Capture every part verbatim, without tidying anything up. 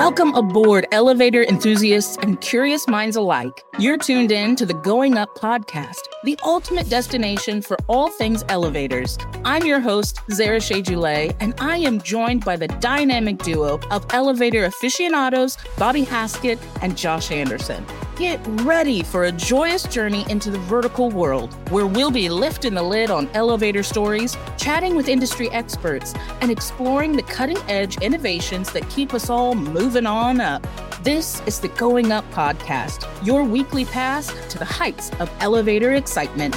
Welcome aboard, elevator enthusiasts and curious minds alike. You're tuned in to the Going Up podcast, the ultimate destination for all things elevators. I'm your host, Zara Shea-Joulay, and I am joined by the dynamic duo of elevator aficionados, Bobby Haskett and Josh Anderson. Get ready for a joyous journey into the vertical world, where we'll be lifting the lid on elevator stories, chatting with industry experts, and exploring the cutting-edge innovations that keep us all moving on up. This is the Going Up podcast, your weekly pass to the heights of elevator excitement.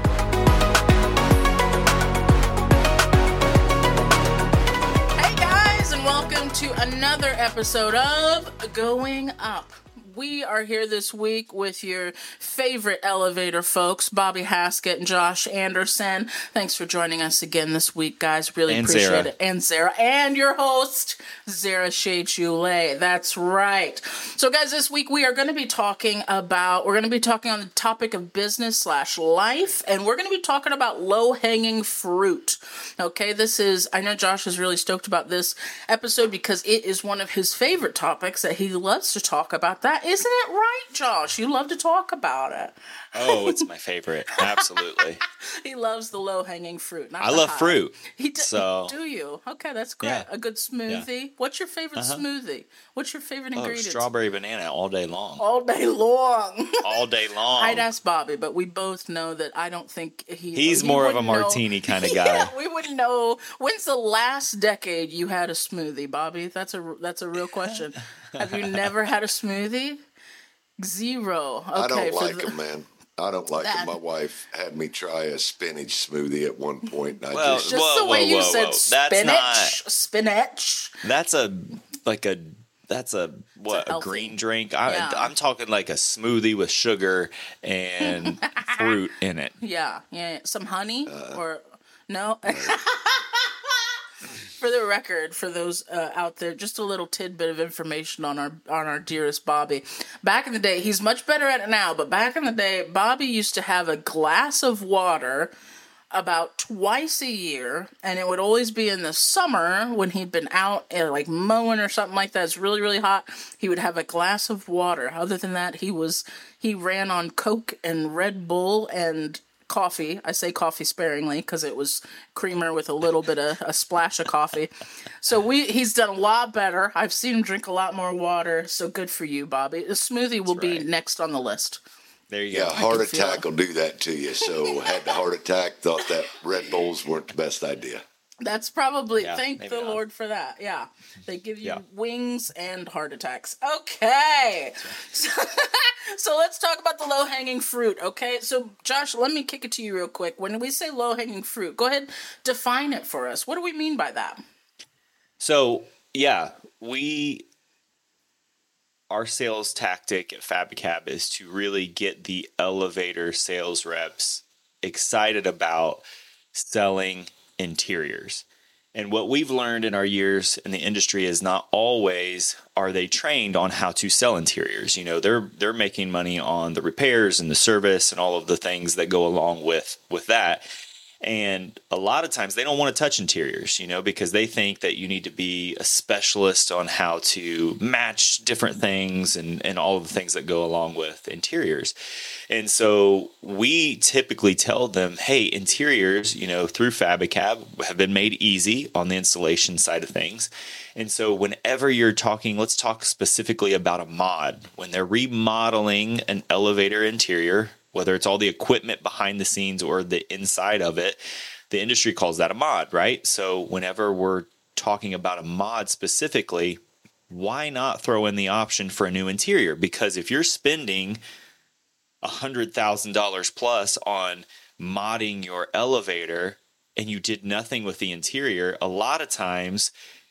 Hey guys, and welcome to another episode of Going Up. We are here this week with your favorite elevator folks, Bobby Haskett and Josh Anderson. Thanks for joining us again this week, guys. Really and appreciate Zara. it. And Zara. And your host, Zara Shea-Joulay. That's right. So, guys, this week we are going to be talking about, we're going to be talking on the topic of business slash life, and we're going to be talking about low-hanging fruit. Okay, this is, I know Josh is really stoked about this episode because it is one of his favorite topics that he loves to talk about. That Isn't it right, Josh? You love to talk about it. Oh, it's my favorite. Absolutely. He loves the low-hanging fruit. Not I the love high. fruit. He d- so. Do you? Okay, that's great. Yeah. A good smoothie. Yeah. What's your favorite uh-huh. smoothie? What's your favorite oh, ingredient? Strawberry banana all day long. All day long. all day long. I'd ask Bobby, but we both know that I don't think he... He's he more of a martini know. kind of guy. Yeah, we wouldn't know. When's the last decade you had a smoothie, Bobby? That's a, that's a real question. Have you never had a smoothie? Zero. Okay, I don't like the, them, man. I don't like that. them. My wife had me try a spinach smoothie at one point. And I well, just, just whoa, the way whoa, you whoa, said whoa. spinach, that's not, spinach. That's a like a that's a what a a green drink. I, yeah. I'm talking like a smoothie with sugar and fruit in it. Yeah, yeah. Some honey uh, or no. For the record, for those uh, out there, just a little tidbit of information on our on our dearest Bobby. Back in the day, he's much better at it now, but back in the day, Bobby used to have a glass of water about twice a year, and it would always be in the summer when he'd been out uh, like mowing or something like that. It's really, really hot. He would have a glass of water. Other than that, he was he ran on Coke and Red Bull and coffee. I say coffee sparingly because it was creamer with a little bit of a splash of coffee. So we he's done a lot better. I've seen him drink a lot more water. So good for you, Bobby. The smoothie will That's right. be next on the list. There you yeah, go. heart attack will do that to you. So had the heart attack, thought that Red Bulls weren't the best idea. That's probably, yeah, thank the not. Lord for that. Yeah. They give you yeah. wings and heart attacks. Okay. Right. So, so let's talk about the low-hanging fruit, okay? So, Josh, let me kick it to you real quick. When we say low-hanging fruit, go ahead, define it for us. What do we mean by that? So, yeah, we... Our sales tactic at FabiCab is to really get the elevator sales reps excited about selling interiors. And what we've learned in our years in the industry is not always are they trained on how to sell interiors. You know, they're they're making money on the repairs and the service and all of the things that go along with with that. And a lot of times they don't want to touch interiors, you know, because they think that you need to be a specialist on how to match different things and, and all of the things that go along with interiors. And so we typically tell them, hey, interiors, you know, through FabiCab have been made easy on the installation side of things. And so whenever you're talking, let's talk specifically about a mod. When they're remodeling an elevator interior, whether it's all the equipment behind the scenes or the inside of it, the industry calls that a mod, right? So whenever we're talking about a mod specifically, why not throw in the option for a new interior? Because if you're spending one hundred thousand dollars plus on modding your elevator and you did nothing with the interior, a lot of times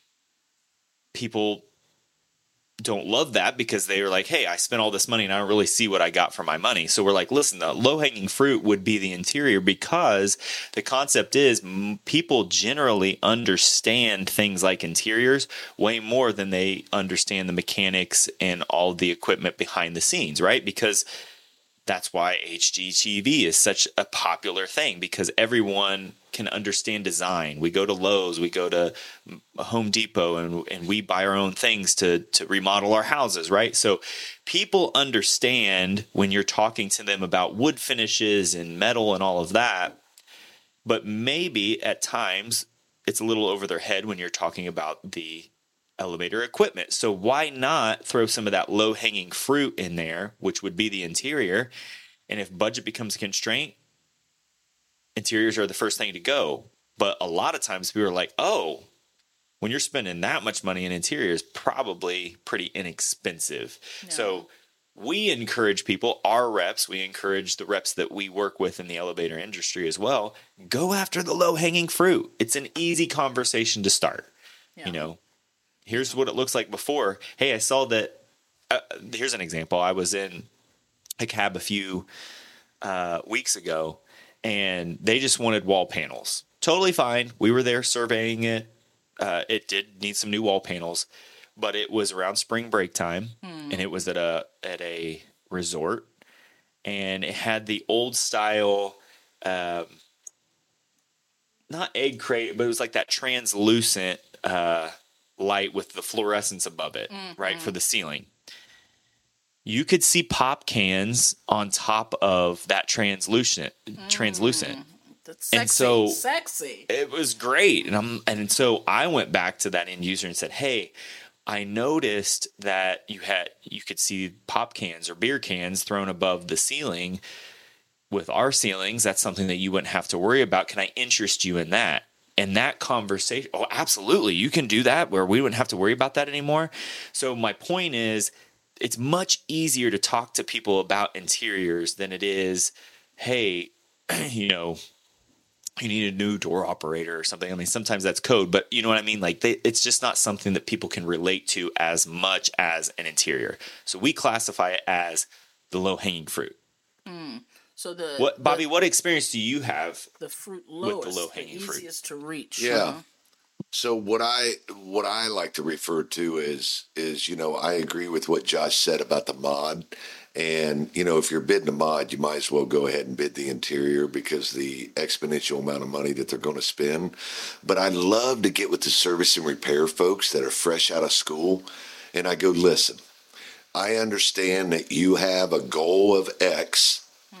people don't love that because they're like, hey, I spent all this money and I don't really see what I got for my money. So we're like, listen, the low-hanging fruit would be the interior, because the concept is m- people generally understand things like interiors way more than they understand the mechanics and all the equipment behind the scenes, right? Because that's why H G T V is such a popular thing, because everyone can understand design. We go to Lowe's, we go to Home Depot, and and we buy our own things to to remodel our houses, right? So people understand when you're talking to them about wood finishes and metal and all of that, but maybe at times it's a little over their head when you're talking about the elevator equipment. So why not throw some of that low-hanging fruit in there, which would be the interior? And if budget becomes a constraint, interiors are the first thing to go. But a lot of times people are like, oh, when you're spending that much money in interiors, probably pretty inexpensive. Yeah. So we encourage people, our reps, we encourage the reps that we work with in the elevator industry as well, go after the low-hanging fruit. It's an easy conversation to start. Yeah. You know, here's what it looks like before. Hey, I saw that. Uh, here's an example. I was in a cab a few uh, weeks ago, and they just wanted wall panels. Totally fine. We were there surveying it. Uh, it did need some new wall panels, but it was around spring break time, mm. and it was at a at a resort, and it had the old style, um, not egg crate, but it was like that translucent uh, light with the fluorescence above it, mm-hmm. right, for the ceiling. You could see pop cans on top of that translucent, mm. translucent. That's sexy, and so sexy. It was great. And I'm, and so I went back to that end user and said, hey, I noticed that you had, you could see pop cans or beer cans thrown above the ceiling. With our ceilings, that's something that you wouldn't have to worry about. Can I interest you in that? And that conversation, oh, absolutely. You can do that where we wouldn't have to worry about that anymore. So my point is, it's much easier to talk to people about interiors than it is, hey, you know, you need a new door operator or something. I mean, sometimes that's code, but you know what I mean? Like they, it's just not something that people can relate to as much as an interior. So we classify it as the low-hanging fruit. Mm. So the what, Bobby, the, what experience do you have the fruit lowest, with the low-hanging the fruit? Easiest to reach. Yeah. Uh-huh. So what I what I like to refer to is is you know I agree with what Josh said about the mod, and you know if you're bidding a mod, you might as well go ahead and bid the interior because the exponential amount of money that they're going to spend. But I love to get with the service and repair folks that are fresh out of school, and I go, listen, I understand that you have a goal of X.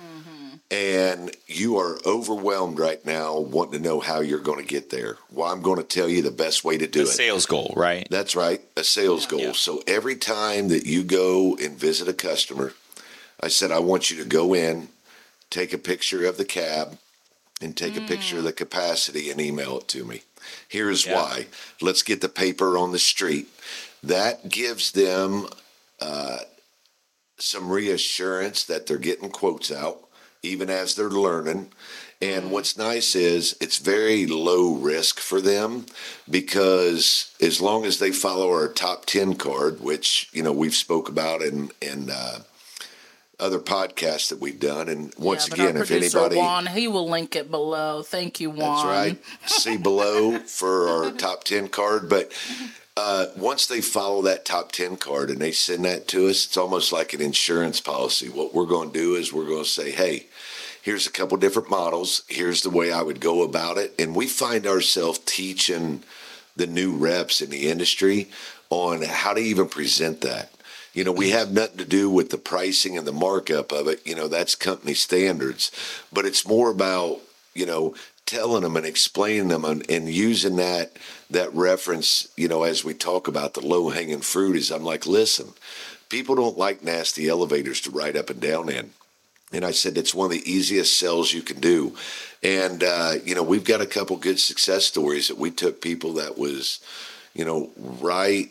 And you are overwhelmed right now wanting to know how you're going to get there. Well, I'm going to tell you the best way to do a it. A sales goal, right? That's right, a sales yeah, goal. Yeah. So every time that you go and visit a customer, I said, I want you to go in, take a picture of the cab, and take mm. a picture of the capacity and email it to me. Here's yeah. why. Let's get the paper on the street. That gives them uh, some reassurance that they're getting quotes out, even as they're learning. And mm-hmm. what's nice is it's very low risk for them because as long as they follow our top ten card, which, you know, we've spoke about in, in uh, other podcasts that we've done. And once yeah, again, if anybody... Juan, he will link it below. Thank you, Juan. That's right. See below for our top ten card. But uh, once they follow that top ten card and they send that to us, it's almost like an insurance policy. What we're going to do is we're going to say, hey, here's a couple different models. Here's the way I would go about it. And we find ourselves teaching the new reps in the industry on how to even present that. You know, we have nothing to do with the pricing and the markup of it. You know, that's company standards. But it's more about, you know, telling them and explaining them and, and using that that reference, you know, as we talk about the low-hanging fruit is I'm like, listen, people don't like nasty elevators to ride up and down in. And I said, it's one of the easiest sells you can do. And, uh, you know, we've got a couple good success stories that we took people that was, you know, right,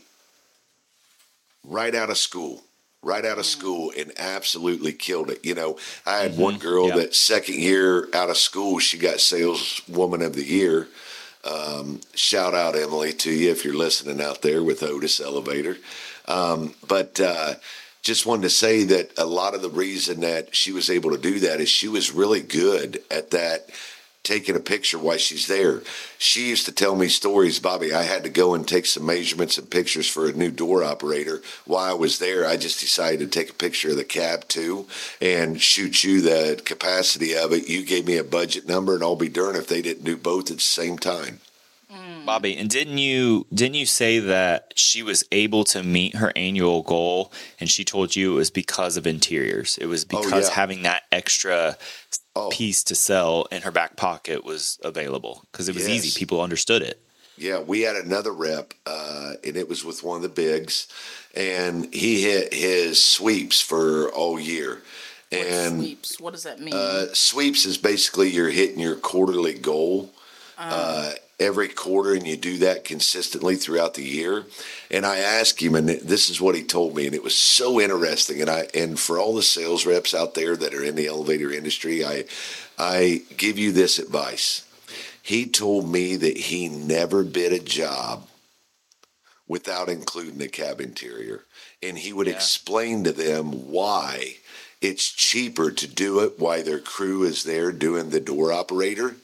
right out of school, right out of school and absolutely killed it. You know, I had mm-hmm. one girl yep. that second year out of school, she got saleswoman of the year. Um, shout out, Emily, to you if you're listening out there with Otis Elevator. Um, but, uh, just wanted to say that a lot of the reason that she was able to do that is she was really good at that taking a picture while she's there. She used to tell me stories, Bobby. I had to go and take some measurements and pictures for a new door operator. While I was there, I just decided to take a picture of the cab too and shoot you the capacity of it. You gave me a budget number, and I'll be darned if they didn't do both at the same time. Bobby, and didn't you didn't you say that she was able to meet her annual goal, and she told you it was because of interiors? It was because oh, yeah. having that extra oh. piece to sell in her back pocket was available because it was yes. easy. People understood it. Yeah, we had another rep, uh, and it was with one of the bigs, and he hit his sweeps for all year. And what sweeps? What does that mean? Uh, sweeps is basically you're hitting your quarterly goal. Um. Uh, every quarter, and you do that consistently throughout the year. And I asked him, and this is what he told me, and it was so interesting. And I, and for all the sales reps out there that are in the elevator industry, I, I give you this advice. He told me that he never bid a job without including the cab interior, and he would yeah. explain to them why it's cheaper to do it while their crew is there doing the door operator.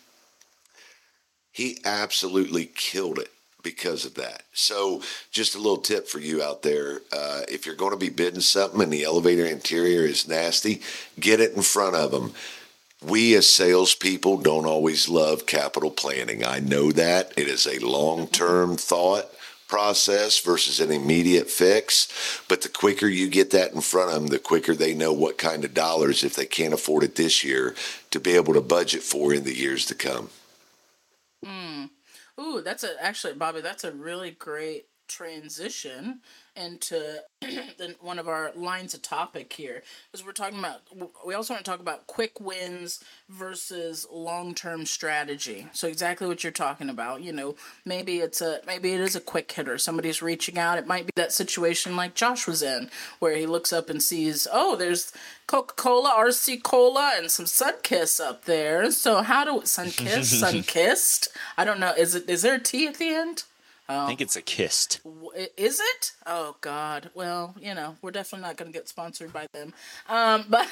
He absolutely killed it because of that. So just a little tip for you out there. Uh, if you're going to be bidding something and the elevator interior is nasty, get it in front of them. We as salespeople don't always love capital planning. I know that. It is a long-term thought process versus an immediate fix. But the quicker you get that in front of them, the quicker they know what kind of dollars, if they can't afford it this year, to be able to budget for in the years to come. Mm. Ooh, that's a actually, Bobby, that's a really great transition into the, one of our lines of topic here, because we're talking about, we also want to talk about quick wins versus long-term strategy. So exactly what you're talking about, you know, maybe it's a, maybe it is a quick hitter. Somebody's reaching out. It might be that situation like Josh was in, where he looks up and sees, oh, there's Coca-Cola, R C Cola, and some Sunkiss up there. So how do, Sunkiss, Sunkissed? I don't know. Is it, is there a T at the end? I think it's a kissed. Is it? Oh, God. Well, you know, we're definitely not going to get sponsored by them. Um, but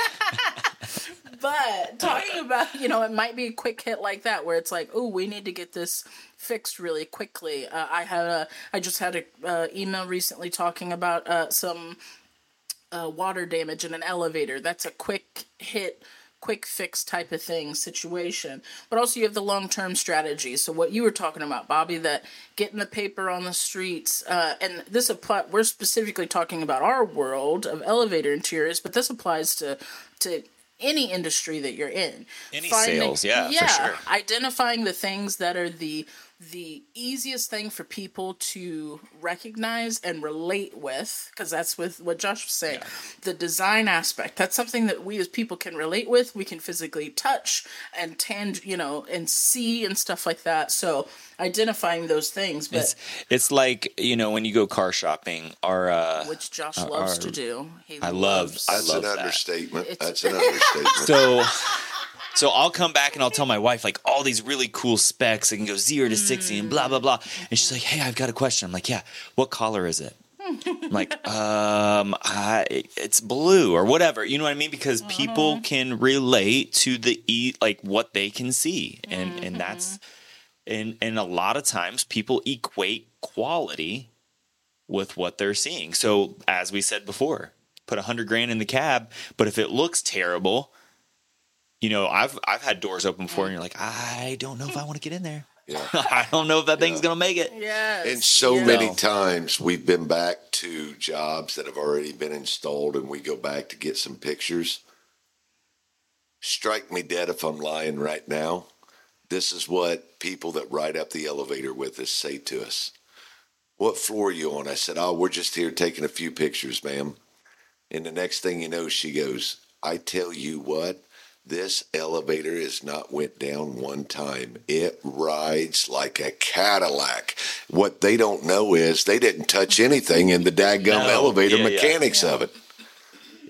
but talking about, you know, it might be a quick hit like that where it's like, oh, we need to get this fixed really quickly. Uh, I had a, I just had an uh, email recently talking about uh, some uh, water damage in an elevator. That's a quick hit, quick fix type of thing situation. But also you have the long-term strategy. So what you were talking about, Bobby, that getting the paper on the streets, uh, and this apply, we're specifically talking about our world of elevator interiors, but this applies to to any industry that you're in. Any Finding, sales, yeah, yeah, for sure. Identifying the things that are the the easiest thing for people to recognize and relate with, because that's with what Josh was saying, yeah. The design aspect. That's something that we as people can relate with. We can physically touch and tang, you know, and see and stuff like that. So identifying those things. But it's, it's like, you know, when you go car shopping, our uh, which Josh uh, loves our, to do. He I loves, love. That's I love an that. understatement. It's, that's an understatement. So. So I'll come back and I'll tell my wife like all these really cool specs. It can go zero to sixty and blah blah blah. And she's like, "Hey, I've got a question." I'm like, "Yeah, what color is it?" I'm like, um, I, it's blue or whatever. You know what I mean? Because uh-huh. people can relate to the e like what they can see, and mm-hmm. and that's and and a lot of times people equate quality with what they're seeing. So as we said before, put a hundred grand in the cab, but if it looks terrible. You know, I've I've had doors open before, and you're like, I don't know if I want to get in there. Yeah. I don't know if that thing's yeah. gonna make it. Yes. And so yeah. many times we've been back to jobs that have already been installed, and we go back to get some pictures. Strike me dead if I'm lying right now. This is what people that ride up the elevator with us say to us. What floor are you on? I said, oh, we're just here taking a few pictures, ma'am. And the next thing you know, she goes, I tell you what. This elevator has not went down one time. It rides like a Cadillac. What they don't know is they didn't touch anything in the daggum no. elevator yeah, mechanics yeah. of it. Yeah. yeah.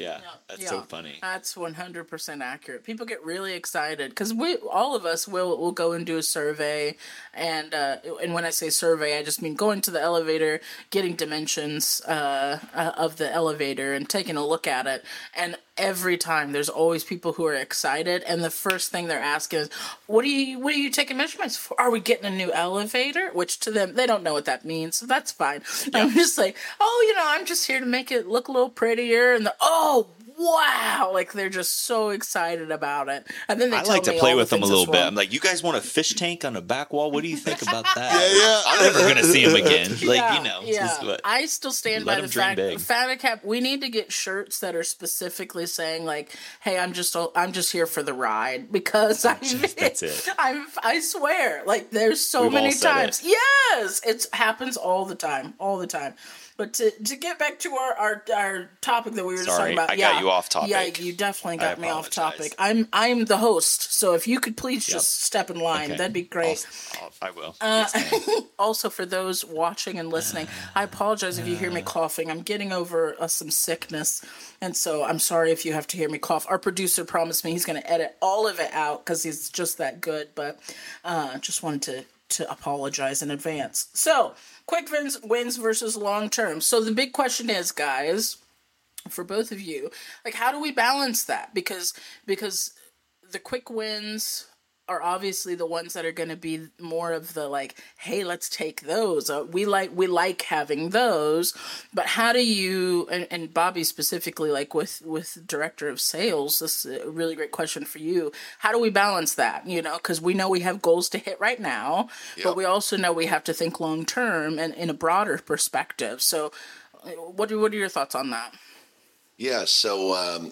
That's Yeah, so funny. That's one hundred percent accurate. People get really excited because we, all of us, will will go and do a survey, and uh, and when I say survey, I just mean going to the elevator, getting dimensions uh, uh, of the elevator, and taking a look at it. And every time, there's always people who are excited, and the first thing they're asking is, "What are you What are you taking measurements for? Are we getting a new elevator?" Which to them, they don't know what that means, so that's fine. Yeah. I'm just like, "Oh, you know, I'm just here to make it look a little prettier," and the oh. Wow! Like they're just so excited about it, and then they I tell like to me play all with the them a things little that's bit. wrong. I'm like, you guys want a fish tank on the back wall? What do you think about that? Yeah, yeah. I'm never gonna see him again. Like yeah, you know, yeah. just what, I still stand let by him the dream fact, big. Faticap. We need to get shirts that are specifically saying like, "Hey, I'm just, I'm just here for the ride," because I, that's it. I'm, I swear, like there's so We've all many said times. it. Yes, it happens all the time, all the time. But to, to get back to our, our, our topic that we were just Sorry, talking about, I yeah, got you off topic. Yeah, you definitely got I me off apologize. topic. I'm I'm the host, so if you could please Yep. just step in line, Okay. that'd be great. I'll, I'll, I will. Uh, Yes, ma'am. Also, for those watching and listening, I apologize if you hear me coughing. I'm getting over uh, some sickness, and so I'm sorry if you have to hear me cough. Our producer promised me he's going to edit all of it out because he's just that good, but uh, just wanted to, to apologize in advance. So, quick wins, wins versus long term. So the big question is, guys, for both of you, like, how do we balance that? Because because the quick wins are obviously the ones that are going to be more of the like, hey, let's take those. Uh, we like we like having those, but how do you and, and Bobby specifically, like with with director of sales, this is a really great question for you. How do we balance that? You know, because we know we have goals to hit right now, Yep. but we also know we have to think long term and in a broader perspective. So, what are, what are your thoughts on that? Yeah, so um,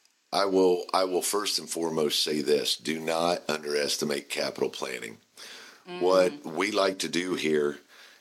I will I will first and foremost say this: do not underestimate capital planning. Mm. What we like to do here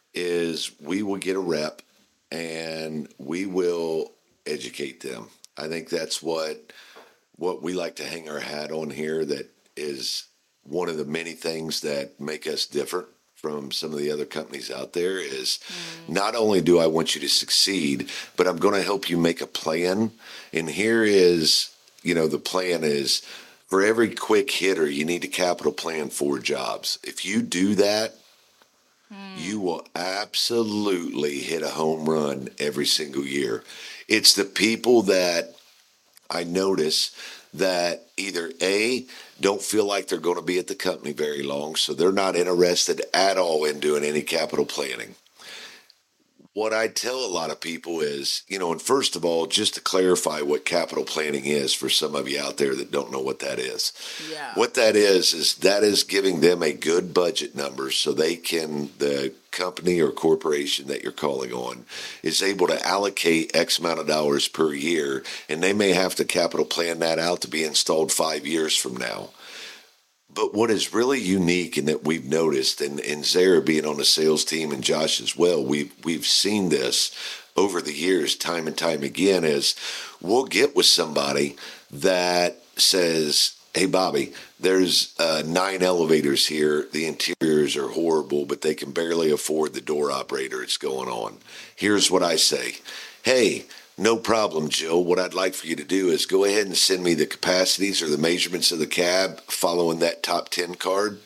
is we will get a rep and we will educate them. I think that's what what we like to hang our hat on here. That is one of the many things that make us different from some of the other companies out there is mm. not only do I want you to succeed, but I'm going to help you make a plan. And here is, you know, the plan is for every quick hitter, you need to capital plan four jobs. If you do that, mm. you will absolutely hit a home run every single year. It's the people that I notice that either A, don't feel like they're going to be at the company very long, so they're not interested at all in doing any capital planning. What I tell a lot of people is, you know, and first of all, just to clarify what capital planning is for some of you out there that don't know what that is. Yeah. What that is, is that is giving them a good budget number so they can, the company or corporation that you're calling on is able to allocate X amount of dollars per year, and they may have to capital plan that out to be installed five years from now. But what is really unique and that we've noticed, and, and Zara being on the sales team and Josh as well, we've, we've seen this over the years time and time again, is we'll get with somebody that says, hey, Bobby, there's uh, nine elevators here. The interiors are horrible, but they can barely afford the door operator. It's going on. Here's what I say. Hey, no problem, Jill. What I'd like for you to do is go ahead and send me the capacities or the measurements of the cab following that top ten card.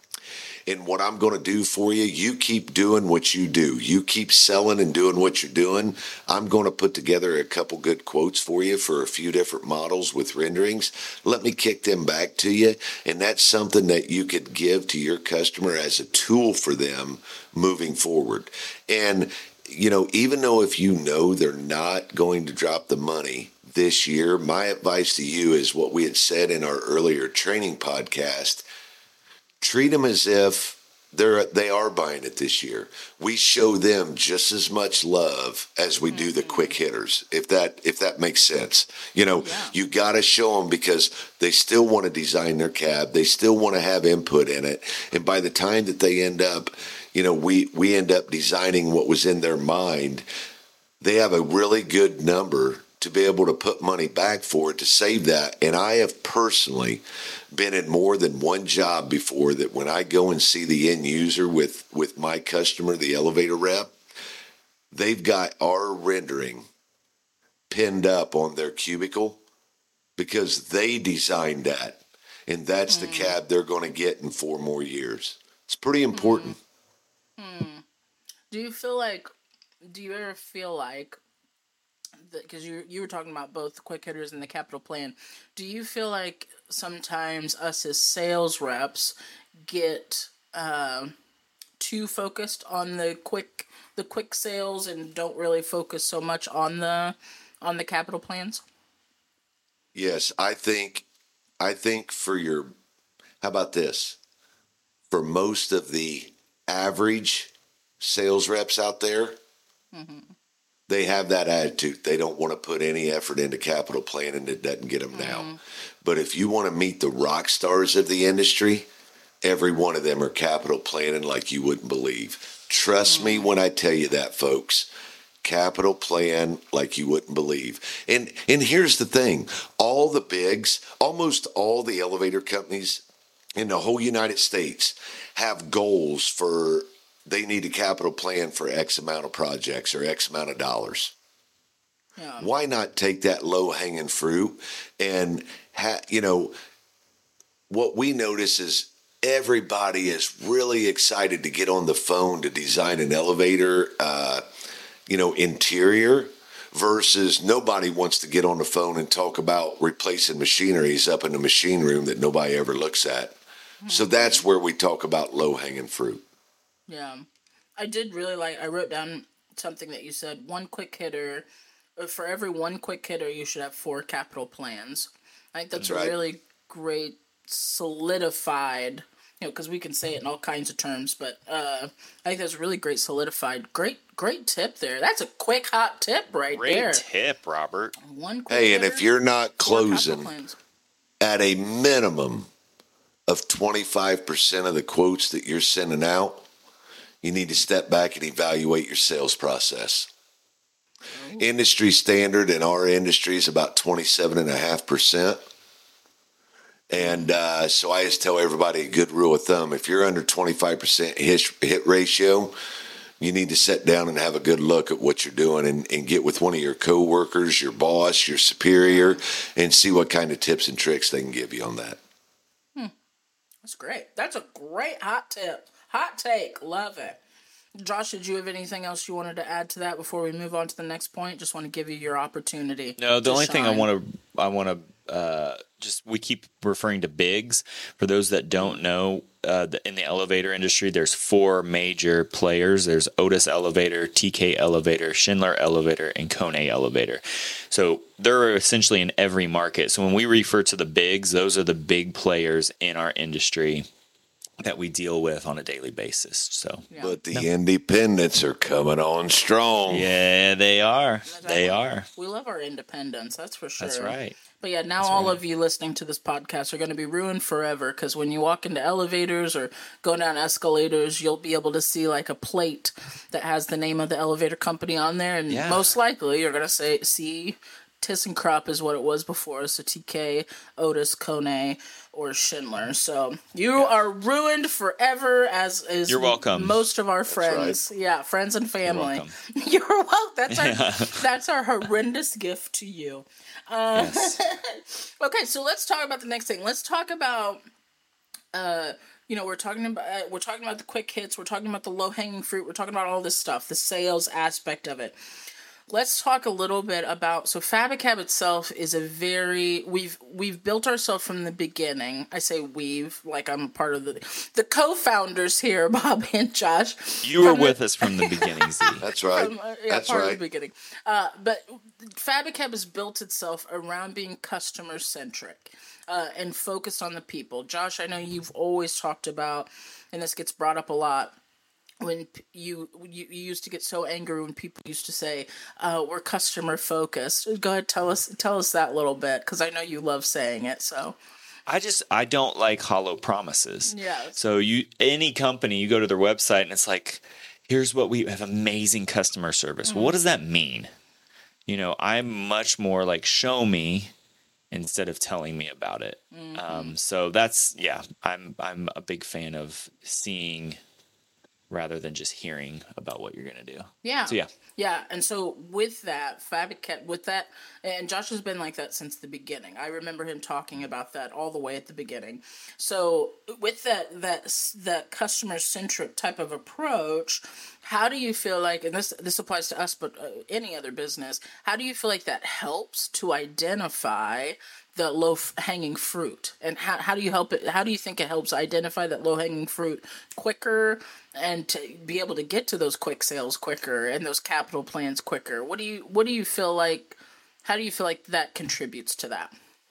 And what I'm going to do for you, you keep doing what you do. You keep selling and doing what you're doing. I'm going to put together a couple good quotes for you for a few different models with renderings. Let me kick them back to you. And that's something that you could give to your customer as a tool for them moving forward. And you know, even though if you know they're not going to drop the money this year, my advice to you is what we had said in our earlier training podcast. Treat them as if they're they are buying it this year. We show them just as much love as we do the quick hitters, if that if that makes sense. You know, yeah. You got to show them because they still want to design their cab. They still want to have input in it. And by the time that they end up, you know, we, we end up designing what was in their mind, they have a really good number to be able to put money back for it to save that. And I have personally been in more than one job before that when I go and see the end user with, with my customer, the elevator rep, they've got our rendering pinned up on their cubicle because they designed that. And that's mm. the cab they're going to get in four more years. It's pretty important. Mm. Mm. Do you feel like, do you ever feel like, because you you were talking about both the quick hitters and the capital plan, do you feel like sometimes us as sales reps get uh, too focused on the quick the quick sales and don't really focus so much on the on the capital plans? Yes, I think I think for your, how about this? For most of the average sales reps out there, mm-hmm. they have that attitude. They don't want to put any effort into capital planning that doesn't get them mm-hmm. now. But if you want to meet the rock stars of the industry, every one of them are capital planning like you wouldn't believe. Trust mm-hmm. me when I tell you that, folks. Capital plan like you wouldn't believe. And and here's the thing. All the bigs, almost all the elevator companies in the whole United States have goals for, they need a capital plan for X amount of projects or X amount of dollars. Yeah. Why not take that low-hanging fruit and, ha- you know, what we notice is everybody is really excited to get on the phone to design an elevator, uh, you know, interior, versus nobody wants to get on the phone and talk about replacing machineries up in the machine room that nobody ever looks at. Mm-hmm. So that's where we talk about low-hanging fruit. Yeah. I did really like, I wrote down something that you said, one quick hitter, for every one quick hitter, you should have four capital plans. I think that's, that's a right. really great solidified, you know, because we can say it in all kinds of terms, but uh, I think that's a really great solidified, great, great tip there. That's a quick, hot tip right great there. Great tip, Robert. One quick Hey, hitter, and if you're not closing at a minimum of twenty-five percent of the quotes that you're sending out, you need to step back and evaluate your sales process. Ooh. Industry standard in our industry is about twenty-seven point five percent. And uh, so I just tell everybody a good rule of thumb. If you're under twenty-five percent hit, hit ratio, you need to sit down and have a good look at what you're doing and, and get with one of your coworkers, your boss, your superior, and see what kind of tips and tricks they can give you on that. Hmm. That's great. That's a great hot tip. Hot take. Love it. Josh, did you have anything else you wanted to add to that before we move on to the next point? Just want to give you your opportunity. No, the only shine. thing I want to, I want to, uh, just, we keep referring to bigs. For those that don't know, uh, the, in the elevator industry, there's four major players. There's Otis Elevator, T K Elevator, Schindler Elevator, and Kone Elevator. So they're essentially in every market. So when we refer to the bigs, those are the big players in our industry that we deal with on a daily basis. So, yeah. But the no. independents are coming on strong. Yeah, they are. They are. We love our independence. That's for sure. That's right. But yeah, now That's all right. of you listening to this podcast are going to be ruined forever, because when you walk into elevators or go down escalators, you'll be able to see like a plate that has the name of the elevator company on there, and yeah. most likely you're going to say see ThyssenKrupp is what it was before, so T K, Otis, Kone, or Schindler. So you yeah. are ruined forever, as is You're welcome. most of our friends. Right. Yeah, friends and family. You're welcome. You're welcome. That's our yeah. that's our horrendous gift to you. Uh, yes. Okay, so let's talk about the next thing. Let's talk about uh you know, we're talking about uh, we're talking about the quick hits, we're talking about the low-hanging fruit, we're talking about all this stuff, the sales aspect of it. Let's talk a little bit about, so Fabicab itself is a very, we've we've built ourselves from the beginning. I say we've, like I'm part of the, the co-founders here, Bob and Josh. You were with the, us from the beginning, Z. That's right. From, uh, yeah, That's part right. of the beginning. Uh, but Fabicab has built itself around being customer-centric uh, and focused on the people. Josh, I know you've always talked about, and this gets brought up a lot, when you, you you used to get so angry when people used to say, uh, we're customer focused. Go ahead, tell us tell us that little bit, because I know you love saying it. So I just, I don't like hollow promises. Yeah. So you, any company, you go to their website and it's like, here's what we have, amazing customer service. Mm-hmm. Well, what does that mean? You know, I'm much more like, show me instead of telling me about it. Mm-hmm. Um, so that's, yeah, I'm I'm a big fan of seeing rather than just hearing about what you're going to do. Yeah. So, yeah. Yeah. And so with that, Fabricab, with that, and Josh has been like that since the beginning. I remember him talking about that all the way at the beginning. So with that, that, that customer-centric type of approach, how do you feel like, and this, this applies to us, but uh, any other business, how do you feel like that helps to identify the low-hanging fruit, and how how do you help it? How do you think it helps identify that low-hanging fruit quicker, and to be able to get to those quick sales quicker and those capital plans quicker? What do you what do you feel like? How do you feel like that contributes to that?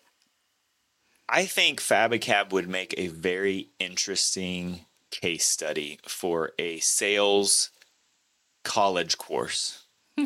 I think Fabicab would make a very interesting case study for a sales college course,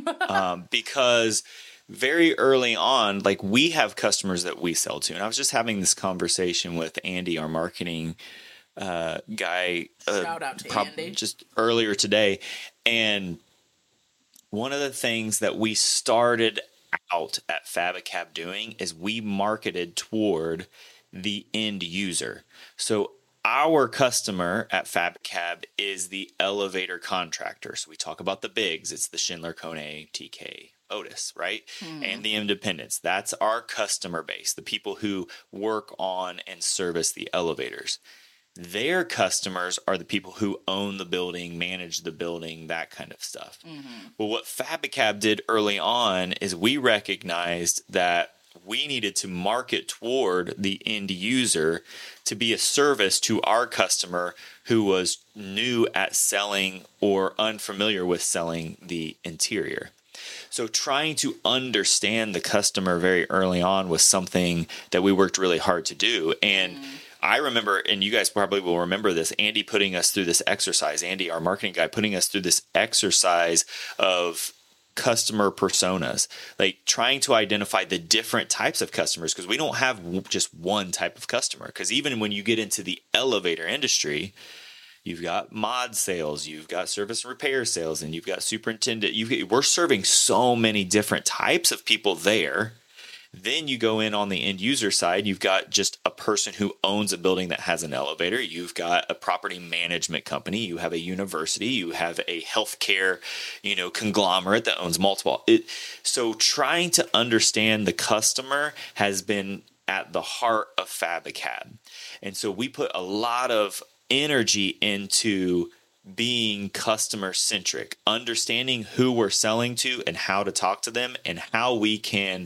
um, because very early on, like, we have customers that we sell to. And I was just having this conversation with Andy, our marketing uh, guy, uh, Shout out to prob- Andy. just earlier today. And one of the things that we started out at Fabicab doing is we marketed toward the end user. So our customer at Fabicab is the elevator contractor. So we talk about the bigs. It's the Schindler, Kone, T K, Otis, right? Hmm. And the independents. That's our customer base, the people who work on and service the elevators. Their customers are the people who own the building, manage the building, that kind of stuff. Mm-hmm. Well, what Fabicab did early on is we recognized that we needed to market toward the end user to be a service to our customer who was new at selling or unfamiliar with selling the interior. So trying to understand the customer very early on was something that we worked really hard to do. And mm. I remember, and you guys probably will remember this, Andy putting us through this exercise, Andy, our marketing guy, putting us through this exercise of customer personas, like trying to identify the different types of customers, because we don't have just one type of customer. Because even when you get into the elevator industry, you've got mod sales, you've got service and repair sales, and you've got superintendent. You, we're serving so many different types of people there. Then you go in on the end user side, you've got just a person who owns a building that has an elevator. You've got a property management company. You have a university. You have a healthcare, you know, conglomerate that owns multiple. It, so trying to understand the customer has been at the heart of Fabicab. And so we put a lot of energy into being customer centric, understanding who we're selling to and how to talk to them, and how we can,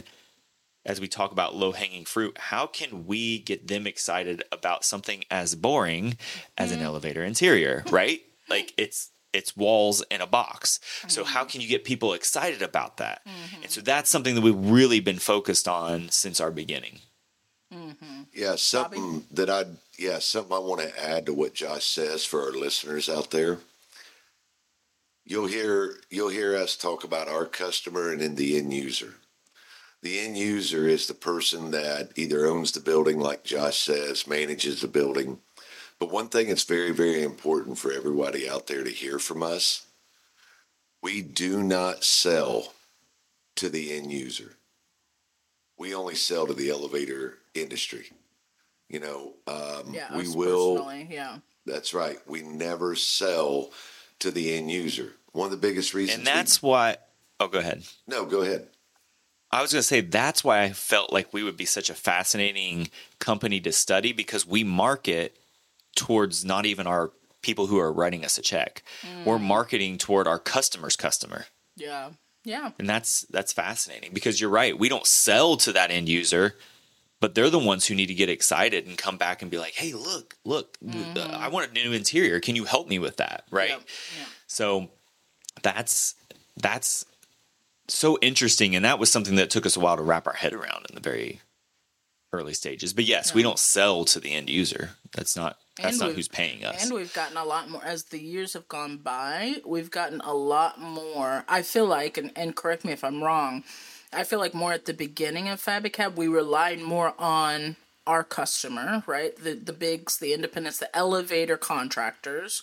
as we talk about low-hanging fruit, how can we get them excited about something as boring as an elevator interior, right? Like it's it's walls in a box. So how can you get people excited about that? Mm-hmm. And so that's something that we've really been focused on since our beginning. Mm-hmm. Yeah, something Bobby? that I yeah something I want to add to what Josh says for our listeners out there. You'll hear you'll hear us talk about our customer and then the end user. The end user is the person that either owns the building, like Josh says, manages the building. But one thing that's very, very important for everybody out there to hear from us, we do not sell to the end user. We only sell to the elevator industry. You know, um, yeah, we will. Yeah, that's right. We never sell to the end user. One of the biggest reasons. And that's we, why. Oh, go ahead. No, go ahead. I was going to say that's why I felt like we would be such a fascinating company to study, because we market towards not even our people who are writing us a check. Mm. We're marketing toward our customer's customer. Yeah. Yeah. And that's that's fascinating, because you're right. We don't sell to that end user, but they're the ones who need to get excited and come back and be like, hey, look, look, mm-hmm. uh, I want a new interior. Can you help me with that? Right. Yep. Yeah. So that's that's so interesting. And that was something that took us a while to wrap our head around in the very early stages. But yes, yeah. we don't sell to the end user. That's not that's not who's paying us. And we've gotten a lot more as the years have gone by. We've gotten a lot more. I feel like, and, and correct me if I'm wrong, I feel like more at the beginning of Fabicab, we relied more on our customer, right? The the bigs, the independents, the elevator contractors.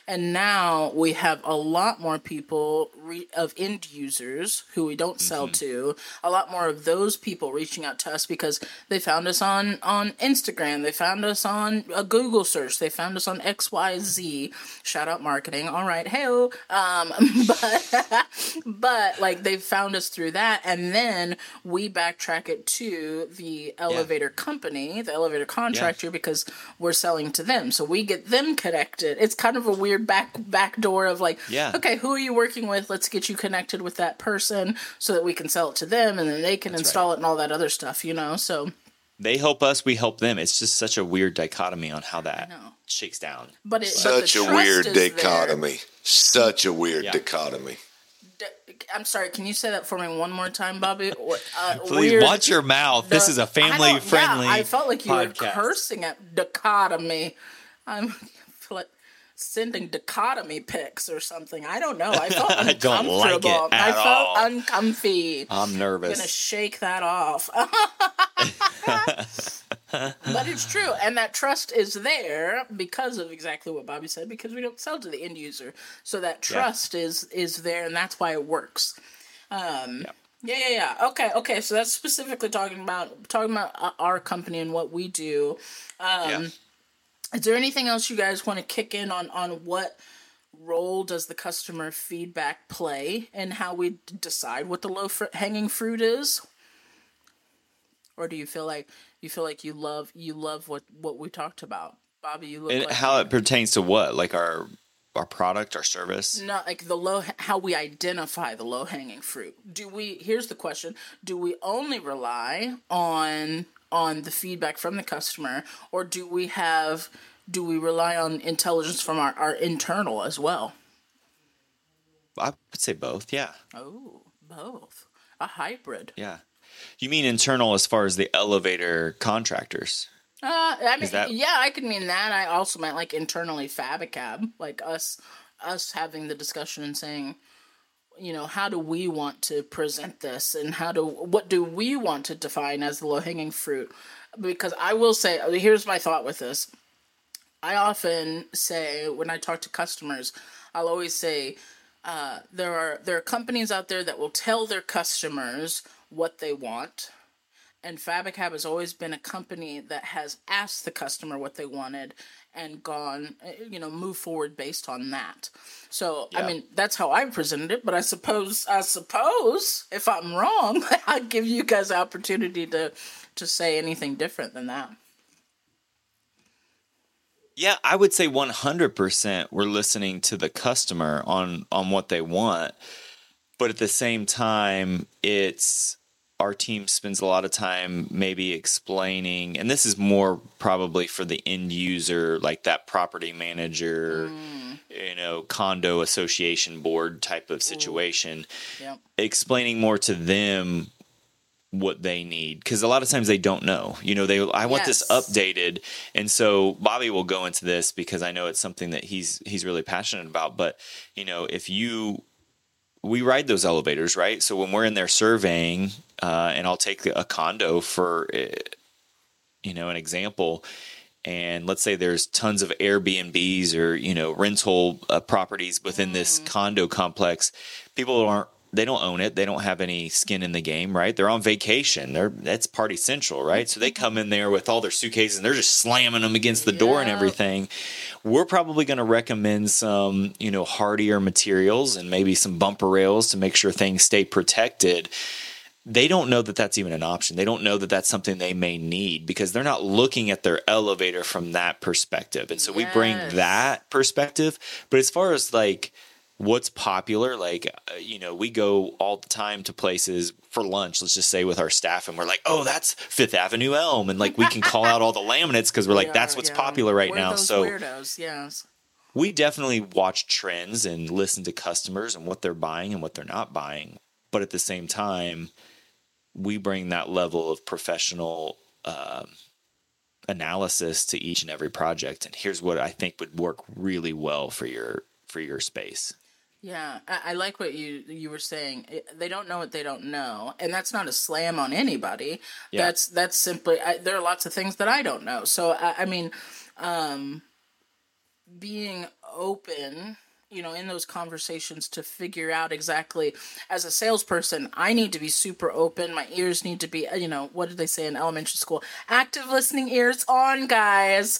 And now we have a lot more people re- of end users who we don't sell mm-hmm. to, a lot more of those people reaching out to us because they found us on, on Instagram, they found us on a Google search, they found us on X Y Z. Shout out marketing. All right. Hey, um, but, but like they found us through that. And then we backtrack it to the elevator yeah. company, the elevator contractor, yeah. because we're selling to them. So we get them connected. It's kind of a weird back back door of like, yeah. okay, who are you working with? Let's get you connected with that person so that we can sell it to them and then they can That's install right. it and all that other stuff, you know? So they help us, we help them. It's just such a weird dichotomy on how that shakes down. But it, such but a weird dichotomy. There. Such a weird yeah. dichotomy. I'm sorry, can you say that for me one more time, Bobby? Uh, Please weird, watch your mouth. The, this is a family friendly. Yeah, I felt like you podcast. were cursing at dichotomy. I'm like sending dichotomy pics or something. I don't know. I felt uncomfortable. I don't like it at I felt all. uncomfy. I'm nervous. I'm gonna shake that off. But it's true, and that trust is there because of exactly what Bobby said, because we don't sell to the end user. So that trust yeah. is is there, and that's why it works. Um, yeah. yeah, yeah, yeah. Okay, okay. So that's specifically talking about talking about our company and what we do. Um, yeah. Is there anything else you guys want to kick in on on what role does the customer feedback play in how we decide what the low fr- hanging fruit is? Or do you feel like you feel like you love you love what, what we talked about, Bobby? You look and like how it pertains to what, like our our product, our service? Not like the low how we identify the low hanging fruit. Do we? Here's the question: do we only rely on on the feedback from the customer, or do we have do we rely on intelligence from our, our internal as well? I would say both. Yeah. Oh, both. A hybrid. Yeah. You mean internal as far as the elevator contractors? Uh, I mean, that... yeah, I could mean that. I also meant like internally Fabicab, like us, us having the discussion and saying, you know, how do we want to present this, and how do what do we want to define as the low hanging fruit? Because I will say, here's my thought with this. I often say when I talk to customers, I'll always say uh, there are there are companies out there that will tell their customers what they want, and Fabicab has always been a company that has asked the customer what they wanted and gone, you know, move forward based on that. So, yeah. I mean, that's how I presented it, but I suppose, I suppose, if I'm wrong, I'd give you guys the opportunity to, to say anything different than that. Yeah, I would say one hundred percent we're listening to the customer on, on what they want, but at the same time, it's... our team spends a lot of time maybe explaining, and this is more probably for the end user, like that property manager, mm. you know, condo association board type of situation, yep. explaining more to them what they need. Because a lot of times they don't know, you know, they, I want yes. this updated. And so Bobby will go into this because I know it's something that he's, he's really passionate about. But, you know, if you, we ride those elevators, right? So when we're in there surveying, uh, and I'll take a condo for, you know, an example, and let's say there's tons of Airbnbs or, you know, rental uh, properties within mm. this condo complex. People aren't, they don't own it. They don't have any skin in the game, right? They're on vacation. They're that's party central, right? So they come in there with all their suitcases and they're just slamming them against the yeah. door and everything. We're probably going to recommend some, you know, hardier materials and maybe some bumper rails to make sure things stay protected. They don't know that that's even an option. They don't know that that's something they may need because they're not looking at their elevator from that perspective. And so yes. we bring that perspective. But as far as like what's popular, like, uh, you know, we go all the time to places for lunch, let's just say with our staff, and we're like, oh, that's Fifth Avenue Elm. And like we can call out all the laminates because we're like, yeah, that's what's yeah. popular right we're now. Those so weirdos, yes. We definitely watch trends and listen to customers and what they're buying and what they're not buying. But at the same time, we bring that level of professional um, analysis to each and every project. And here's what I think would work really well for your for your space. Yeah, I, I like what you you were saying. They don't know what they don't know, and that's not a slam on anybody. Yeah. That's that's simply I, there are lots of things that I don't know. So I, I mean, um, being open, you know, in those conversations to figure out exactly, as a salesperson, I need to be super open. My ears need to be, you know, what did they say in elementary school? Active listening ears on, guys.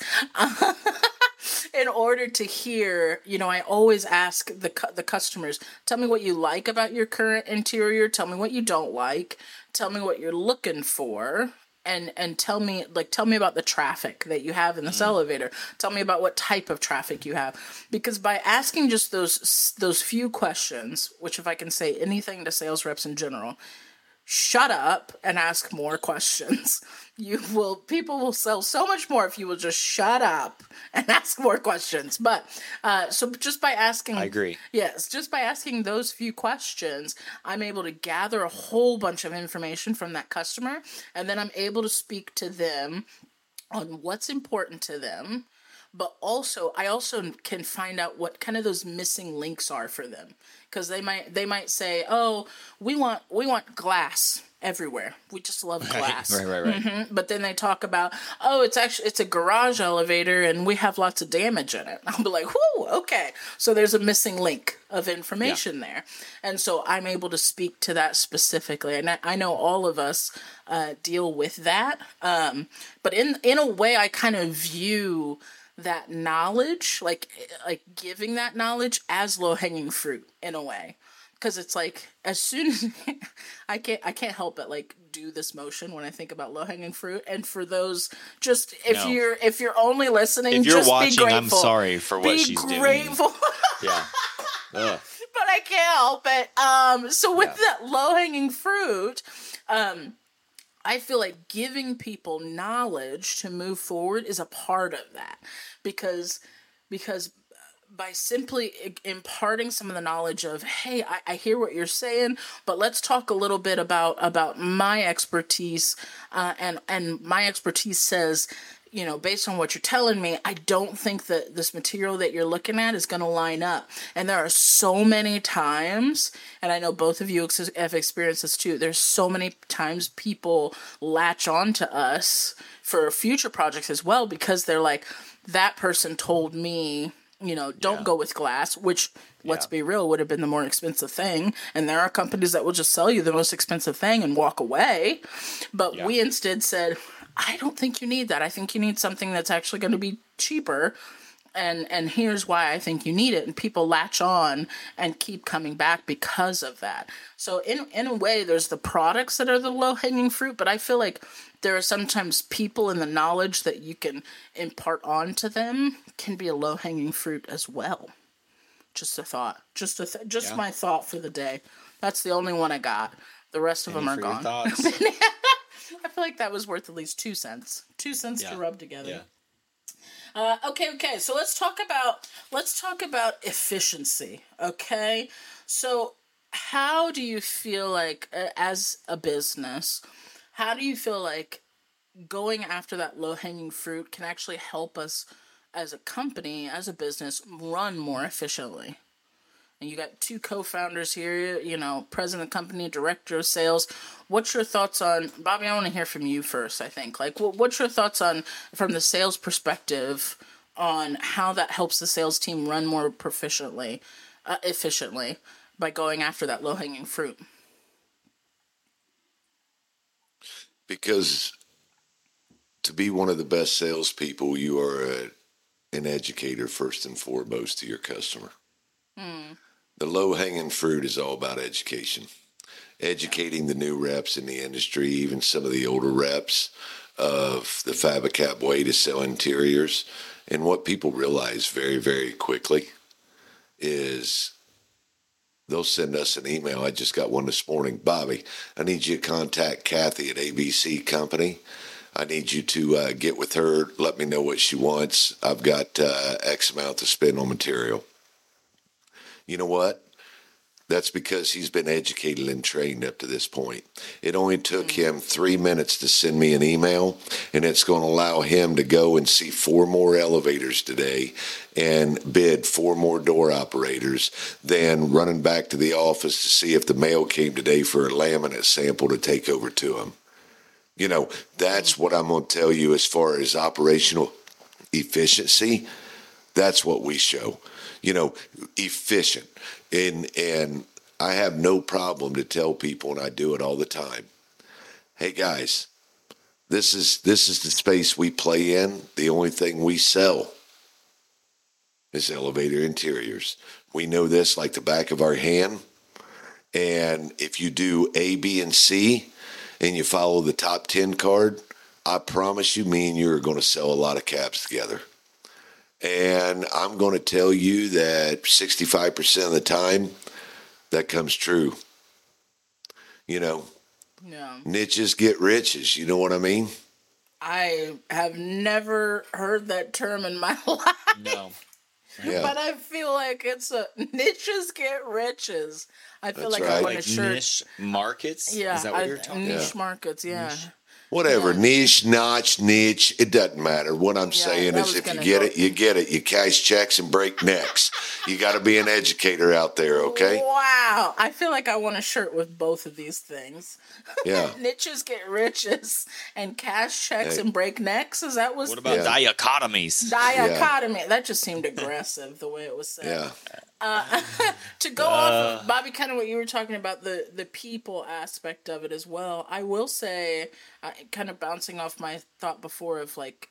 In order to hear, you know, I always ask the cu- the customers, tell me what you like about your current interior. Tell me what you don't like. Tell me what you're looking for. And and tell me, like, tell me about the traffic that you have in this mm. elevator. Tell me about what type of traffic you have. Because by asking just those those few questions, which if I can say anything to sales reps in general, shut up and ask more questions. You will, people will sell so much more if you will just shut up and ask more questions. But, uh, so just by asking, I agree. Yes. Just by asking those few questions, I'm able to gather a whole bunch of information from that customer. And then I'm able to speak to them on what's important to them. But also, I also can find out what kind of those missing links are for them. Because they might they might say, "Oh, we want we want glass everywhere. We just love glass." Right, right, right. right. Mm-hmm. But then they talk about, "Oh, it's actually it's a garage elevator, and we have lots of damage in it." I'll be like, "Whoo, okay." So there's a missing link of information yeah. there, and so I'm able to speak to that specifically. And I, I know all of us uh, deal with that, um, but in in a way, I kind of view that knowledge, like like giving that knowledge as low-hanging fruit in a way, because it's like as soon as I can't I can't help but like do this motion when I think about low-hanging fruit. And for those, just if no. you're if you're only listening, if you're just watching, be grateful. I'm sorry for what be she's grateful. doing. Yeah. Ugh. But I can't help it. Um, so with yeah. that low-hanging fruit, um. I feel like giving people knowledge to move forward is a part of that, because because by simply imparting some of the knowledge of, hey, I, I hear what you're saying, but let's talk a little bit about about my expertise, uh, and and my expertise says, you know, based on what you're telling me, I don't think that this material that you're looking at is going to line up. And there are so many times, and I know both of you ex- have experienced this too, there's so many times people latch on to us for future projects as well, because they're like, that person told me, you know, don't yeah. go with glass, which, let's yeah. be real, would have been the more expensive thing. And there are companies that will just sell you the most expensive thing and walk away. But yeah. we instead said, I don't think you need that. I think you need something that's actually going to be cheaper. And and here's why I think you need it. And people latch on and keep coming back because of that. So in in a way, there's the products that are the low-hanging fruit, but I feel like there are sometimes people in the knowledge that you can impart on to them can be a low-hanging fruit as well. Just a thought. Just a th- just yeah. my thought for the day. That's the only one I got. The rest of Any them are gone. Thoughts? I feel like that was worth at least two cents. Two cents yeah. to rub together. Yeah. Uh, okay, okay. So let's talk about let's talk about efficiency. Okay, so how do you feel like, uh, as a business, how do you feel like going after that low hanging fruit can actually help us as a company, as a business, run more efficiently? And you got two co-founders here, you know, president of the company, director of sales. What's your thoughts on, Bobby, I want to hear from you first, I think. Like, what's your thoughts on, from the sales perspective, on how that helps the sales team run more proficiently, uh, efficiently, by going after that low-hanging fruit? Because to be one of the best salespeople, you are a, an educator first and foremost to your customer. Hmm. The low-hanging fruit is all about education. Educating the new reps in the industry, even some of the older reps, of the Fabicap way to sell interiors. And what people realize very, very quickly is they'll send us an email. I just got one this morning. Bobby, I need you to contact Kathy at A B C Company. I need you to uh, get with her. Let me know what she wants. I've got uh, X amount to spend on material. You know what? That's because he's been educated and trained up to this point. It only took him three minutes to send me an email, and it's going to allow him to go and see four more elevators today and bid four more door operators than running back to the office to see if the mail came today for a laminate sample to take over to him. You know, that's what I'm going to tell you as far as operational efficiency. That's what we show. You know, efficient. And and I have no problem to tell people, and I do it all the time. Hey guys, this is this is the space we play in. The only thing we sell is elevator interiors. We know this like the back of our hand. And if you do A, B, and C, and you follow the top ten card, I promise you, me and you are going to sell a lot of cabs together. And I'm going to tell you that sixty-five percent of the time, that comes true. You know, Yeah. niches get riches. You know what I mean? I have never heard that term in my life. No. Yeah. But I feel like it's a niches get riches. I feel That's like I right. want a Like shirt. niche markets? Yeah, Is that what I- you're talking niche about? markets. Yeah. Whatever, Yeah. niche, notch, niche, it doesn't matter. What I'm Yeah, saying that is was if you gonna get go- it, you get it. You cash checks and break necks. You got to be an educator out there, okay? Wow. I feel like I want a shirt with both of these things. Yeah. Niches get riches and cash checks Hey. and break necks. Is that what's What about Yeah. dichotomies? dichotomy? That just seemed aggressive the way it was said. Yeah. To go off of Bobby, kind of what you were talking about, the the people aspect of it as well. I will say, uh, kind of bouncing off my thought before of like,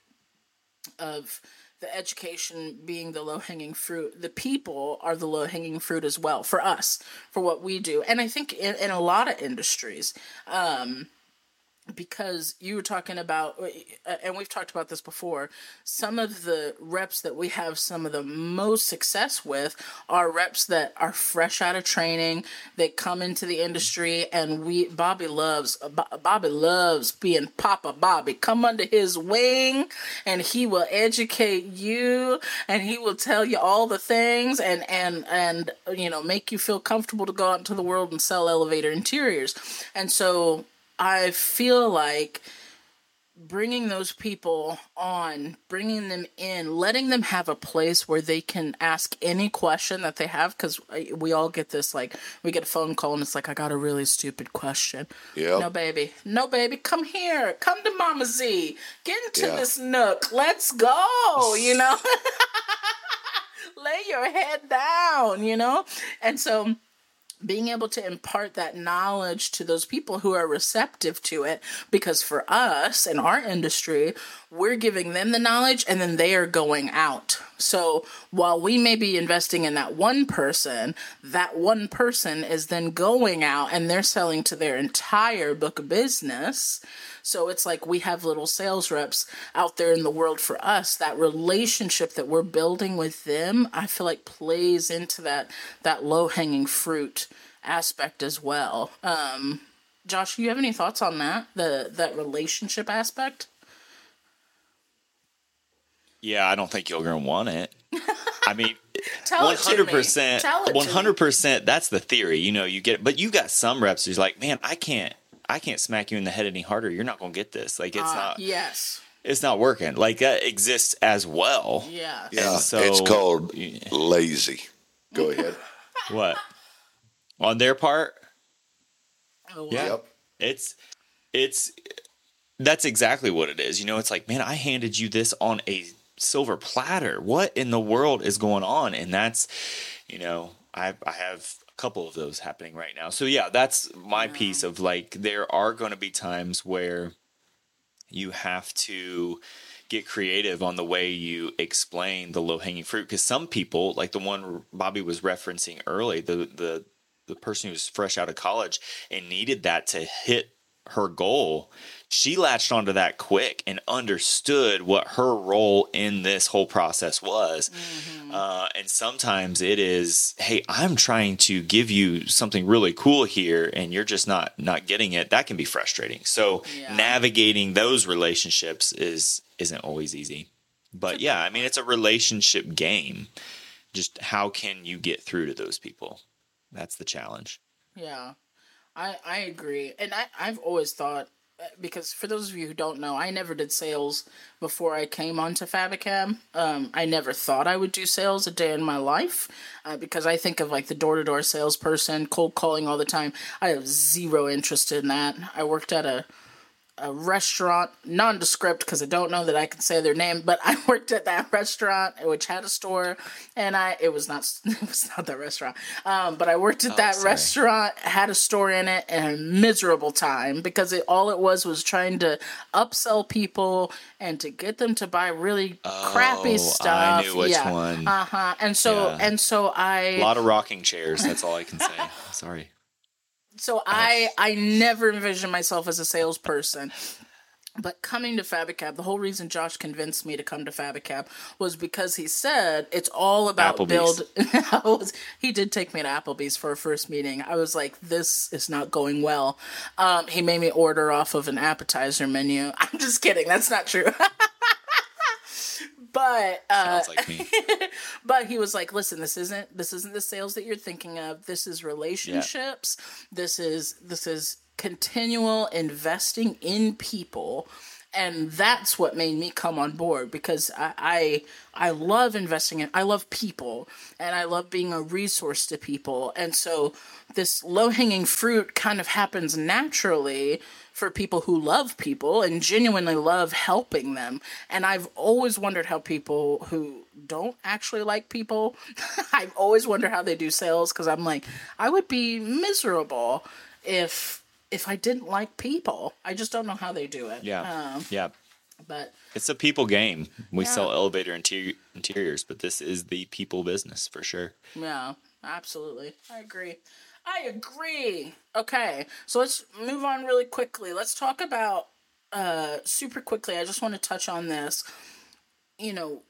of the education being the low hanging fruit. The people are the low hanging fruit as well for us, for what we do, and I think in, in a lot of industries. Um, because you were talking about, uh, and we've talked about this before, some of the reps that we have some of the most success with are reps that are fresh out of training. They come into the industry, and we Bobby loves Bo- Bobby loves being Papa Bobby. Come under his wing, and he will educate you, and he will tell you all the things, and and and you know, make you feel comfortable to go out into the world and sell elevator interiors. And so I feel like bringing those people on, bringing them in, letting them have a place where they can ask any question that they have, because we all get this, like, we get a phone call and it's like, I got a really stupid question. Yep. No, baby. No, baby. Come here. Come to Mama Z. Get into Yeah. this nook. Let's go, you know? Lay your head down, you know? And so being able to impart that knowledge to those people who are receptive to it, because for us in our industry, we're giving them the knowledge and then they are going out. So while we may be investing in that one person, that one person is then going out and they're selling to their entire book of business. So it's like we have little sales reps out there in the world for us. That relationship that we're building with them, I feel like plays into that that low-hanging fruit aspect as well. Um, Josh, do you have any thoughts on that? The that relationship aspect? Yeah, I don't think you're going to want it. I mean, Tell one it to hundred me. percent, Tell it to me. one hundred percent. That's the theory. You know, you get, but you got some reps who's like, man, I can't, I can't smack you in the head any harder. You're not going to get this. Like, it's Uh, not, yes. it's not working. Like that exists as well. Yes. Yeah. so- it's called lazy. Go ahead. What? On their part? Oh, wow. Yeah. Yep. It's, it's, that's exactly what it is. You know, it's like, man, I handed you this on a silver platter. What in the world is going on? And that's, you know, I I have a couple of those happening right now. So yeah, that's my piece of like, there are going to be times where you have to get creative on the way you explain the low hanging fruit. Because some people, like the one Bobby was referencing early, the the the person who was fresh out of college and needed that to hit her goal, she latched onto that quick and understood what her role in this whole process was. Mm-hmm. Uh, and sometimes it is, hey, I'm trying to give you something really cool here, and you're just not not getting it. That can be frustrating. So Yeah. navigating those relationships is isn't always easy. But yeah, I mean, it's a relationship game. Just how can you get through to those people? That's the challenge. Yeah, I I agree, and I I've always thought, because for those of you who don't know, I never did sales before I came onto Fabicam. Um, I never thought I would do sales a day in my life, uh, because I think of like the door to door salesperson, cold calling all the time. I have zero interest in that. I worked at a a restaurant, nondescript because I don't know that I can say their name, but I worked at that restaurant which had a store, and I it was not it was not that restaurant, um, but I worked at Oh, that sorry. restaurant, had a store in it, and a miserable time because it all it was was trying to upsell people and to get them to buy really crappy Oh, stuff. I knew which yeah. one. Uh huh. And so Yeah. and so I A lot of rocking chairs. That's all I can say. Sorry. So I I never envisioned myself as a salesperson. But coming to Fabicab, the whole reason Josh convinced me to come to Fabicab was because he said it's all about Applebee's. build. I was, he did take me to Applebee's for a first meeting. I was like, this is not going well. Um, he made me order off of an appetizer menu. I'm just kidding. That's not true. But uh, Sounds like me. but he was like, listen, this isn't this isn't the sales that you're thinking of. This is relationships. This is this is continual investing in people. And that's what made me come on board because I, I I love investing in I love people and I love being a resource to people. And so this low-hanging fruit kind of happens naturally for people who love people and genuinely love helping them. And I've always wondered how people who don't actually like people, I've always wondered how they do sales because I'm like, I would be miserable if if I didn't like people. I just don't know how they do it. Yeah. Um, yeah. but It's a people game. We Yeah. sell elevator interior, interiors, but this is the people business for sure. yeah, absolutely. I agree. I agree. Okay, so let's move on really quickly. Let's talk about uh, super quickly. I just want to touch on this. You know,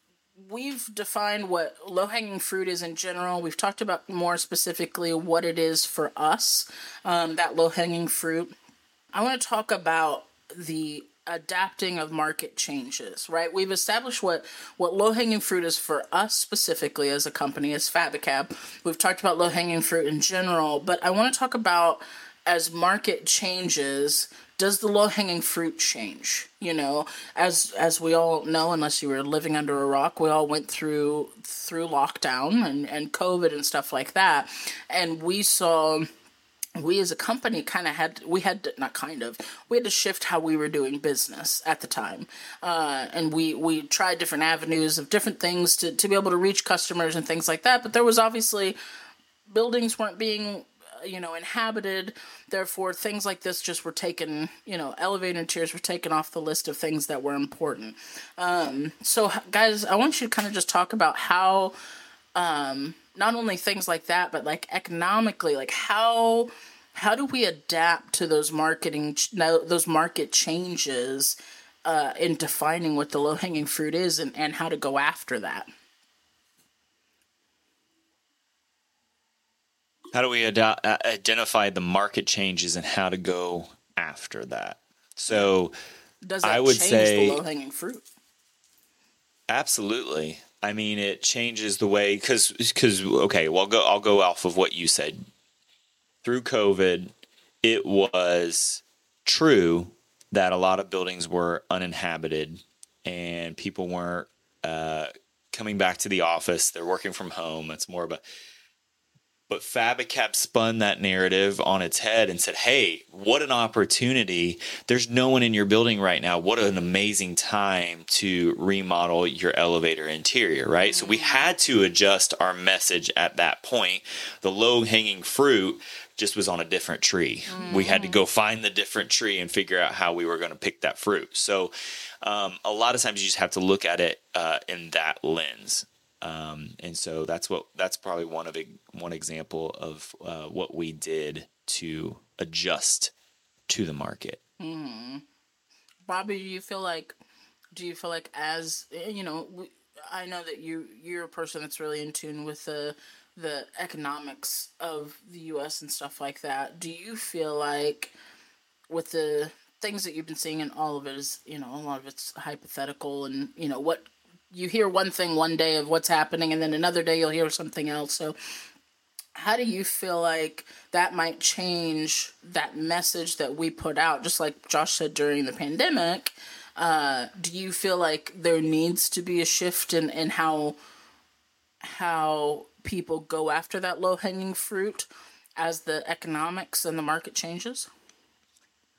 we've defined what low-hanging fruit is in general. We've talked about more specifically what it is for us, um, that low-hanging fruit. I want to talk about the adapting of market changes, right? We've established what, what low-hanging fruit is for us specifically as a company, as Fabicab. We've talked about low-hanging fruit in general, but I want to talk about as market changes, does the low-hanging fruit change? You know, as as we all know, unless you were living under a rock, we all went through through lockdown and, and COVID and stuff like that. And we saw, we as a company kind of had, we had to, not kind of, we had to shift how we were doing business at the time. Uh, and we, we tried different avenues of different things to, to be able to reach customers and things like that. But there was obviously, buildings weren't being you know, inhabited. Therefore, things like this just were taken, you know, elevator interiors were taken off the list of things that were important. Um, so, guys, I want you to kind of just talk about how, um, not only things like that, but like economically, like how, how do we adapt to those marketing, those market changes, uh, in defining what the low-hanging fruit is and, and how to go after that? How do we ad- uh, identify the market changes and how to go after that? So Does that I would change say the low-hanging fruit? Absolutely. I mean, it changes the way because because okay, well, I'll go I'll go off of what you said. Through COVID, it was true that a lot of buildings were uninhabited and people weren't uh, coming back to the office. They're working from home. It's more of a But Fabicab spun that narrative on its head and said, hey, what an opportunity. There's no one in your building right now. What an amazing time to remodel your elevator interior, right? Mm-hmm. So we had to adjust our message at that point. The low-hanging fruit just was on a different tree. Mm-hmm. We had to go find the different tree and figure out how we were going to pick that fruit. So um, a lot of times you just have to look at it uh, in that lens. Um, and so that's what that's probably one of a, one example of uh, what we did to adjust to the market. Mm-hmm. Bobby, do you feel like do you feel like as you know, we, I know that you you're a person that's really in tune with the the economics of the U S and stuff like that. Do you feel like with the things that you've been seeing, and all of it is, you know, a lot of it's hypothetical, and you know what. You hear one thing one day of what's happening, and then another day you'll hear something else. So how do you feel like that might change that message that we put out? Just like Josh said during the pandemic, uh, do you feel like there needs to be a shift in, in how how people go after that low-hanging fruit as the economics and the market changes?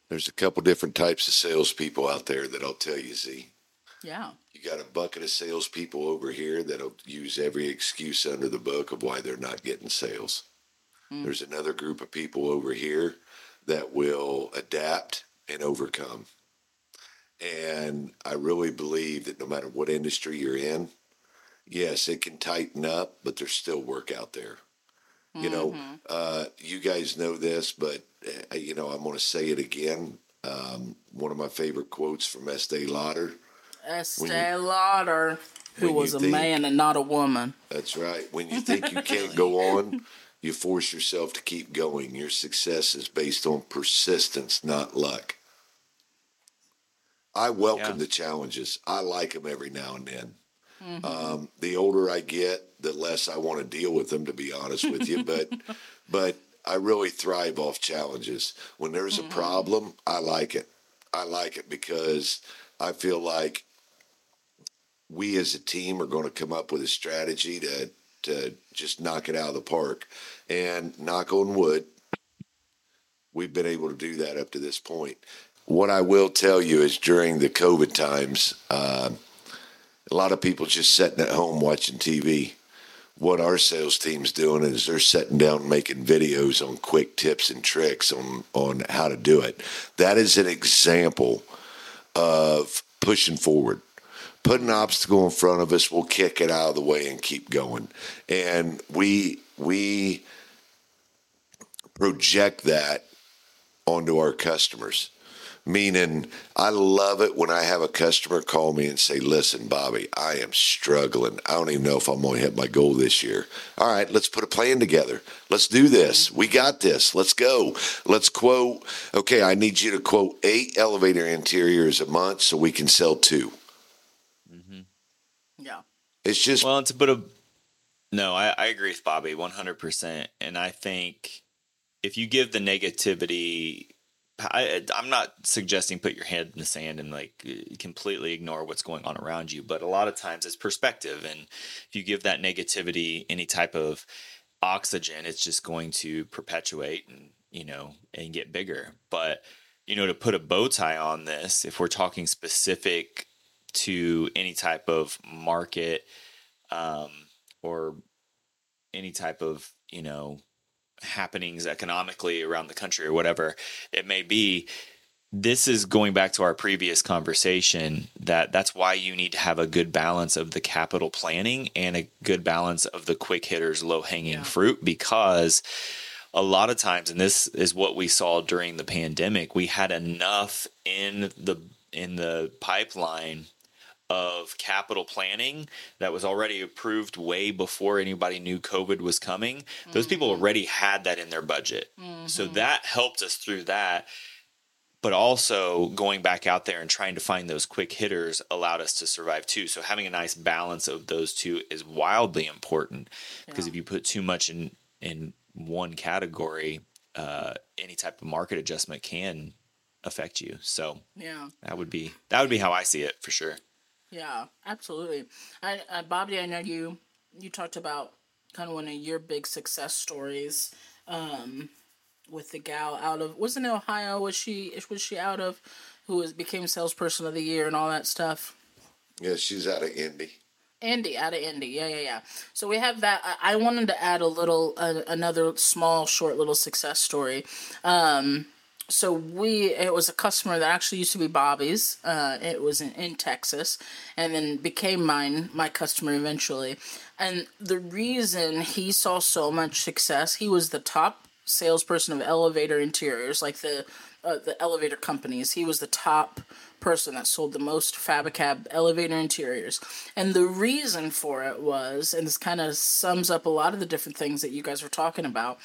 There's a couple different types of salespeople out there that I'll tell you, Z. Yeah. You got a bucket of salespeople over here that'll use every excuse under the book of why they're not getting sales. Mm. There's another group of people over here that will adapt and overcome. And I really believe that no matter what industry you're in, yes, it can tighten up, but there's still work out there. Mm-hmm. You know, uh, you guys know this, but, uh, you know, I'm going to say it again. Um, one of my favorite quotes from Estee Lauder. Estee Lauder, who was a think, man and not a woman. That's right. When you think you can't go on, you force yourself to keep going. Your success is based on persistence, not luck. I welcome yeah. the challenges. I like them every now and then. Mm-hmm. Um, the older I get, the less I want to deal with them, to be honest with you. But, but I really thrive off challenges. When there's mm-hmm. a problem, I like it. I like it because I feel like we as a team are going to come up with a strategy to to just knock it out of the park. And knock on wood, we've been able to do that up to this point. What I will tell you is during the COVID times, uh, a lot of people just sitting at home watching T V. What our sales team's doing is they're sitting down making videos on quick tips and tricks on, on how to do it. That is an example of pushing forward. Put an obstacle in front of us, we'll kick it out of the way and keep going. And we we project that onto our customers. Meaning, I love it when I have a customer call me and say, listen, Bobby, I am struggling. I don't even know if I'm going to hit my goal this year. All right, let's put a plan together. Let's do this. We got this. Let's go. Let's quote, okay, I need you to quote eight elevator interiors a month so we can sell two. Mm-hmm. Yeah. It's just. Well, it's a bit of. No, I, I agree with Bobby one hundred percent. And I think if you give the negativity. I, I'm not suggesting put your head in the sand and like completely ignore what's going on around you, but a lot of times it's perspective. And if you give that negativity any type of oxygen, it's just going to perpetuate and, you know, and get bigger. But, you know, to put a bow tie on this, if we're talking specific to any type of market um, or any type of, you know, happenings economically around the country or whatever it may be, this is going back to our previous conversation that that's why you need to have a good balance of the capital planning and a good balance of the quick hitters, low hanging yeah. fruit, because a lot of times, and this is what we saw during the pandemic, we had enough in the in the pipeline of capital planning that was already approved way before anybody knew COVID was coming. Mm-hmm. Those people already had that in their budget. Mm-hmm. So that helped us through that. But also going back out there and trying to find those quick hitters allowed us to survive too. So having a nice balance of those two is wildly important, because yeah. if you put too much in, in one category, uh, any type of market adjustment can affect you. So yeah, that would be, that would be how I see it for sure. Yeah, absolutely. I, uh, Bobby, I know you, you talked about kind of one of your big success stories um, with the gal out of, wasn't it Ohio? Was she, was she out of, who was, became salesperson of the year and all that stuff? Yeah, she's out of Indy. Indy, out of Indy. Yeah, yeah, yeah. So we have that. I, I wanted to add a little, uh, another small, short little success story. Um, So we, it was a customer that actually used to be Bobby's. Uh, it was in, in Texas, and then became mine, my customer eventually. And the reason he saw so much success, he was the top salesperson of elevator interiors, like the uh, the elevator companies. He was the top person that sold the most Fabicab elevator interiors. And the reason for it was, and this kind of sums up a lot of the different things that you guys were talking about,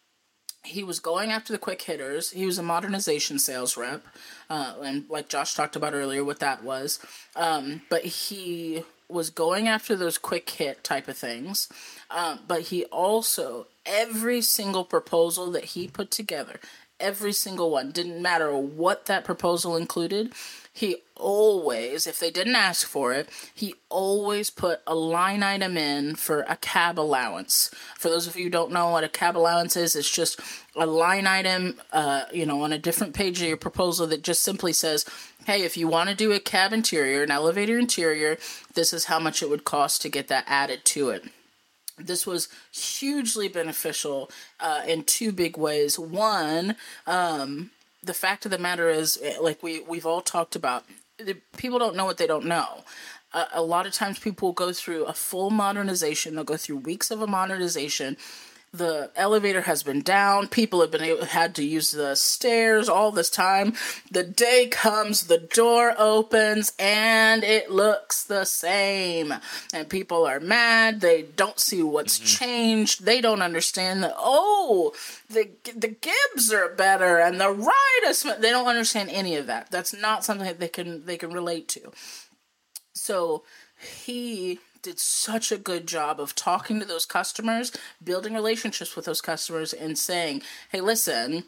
he was going after the quick hitters. He was a modernization sales rep, uh, and like Josh talked about earlier, what that was. Um, but he was going after those quick hit type of things. Um, but he also, every single proposal that he put together, every single one. Didn't matter what that proposal included. He always, if they didn't ask for it, he always put a line item in for a cab allowance. For those of you who don't know what a cab allowance is, it's just a line item, uh, you know, on a different page of your proposal that just simply says, hey, if you want to do a cab interior, an elevator interior, this is how much it would cost to get that added to it. This was hugely beneficial uh, in two big ways. One, um... the fact of the matter is, like we, we've all talked about, people don't know what they don't know. Uh, a lot of times people will go through a full modernization. They'll go through weeks of a modernization. The elevator has been down. People have been able, had to use the stairs all this time. The day comes, the door opens, and it looks the same. And people are mad. They don't see what's mm-hmm. changed. They don't understand that, oh, the the Gibbs are better and the ride is... They don't understand any of that. That's not something that they can they can relate to. So he did such a good job of talking to those customers, building relationships with those customers, and saying, hey, listen,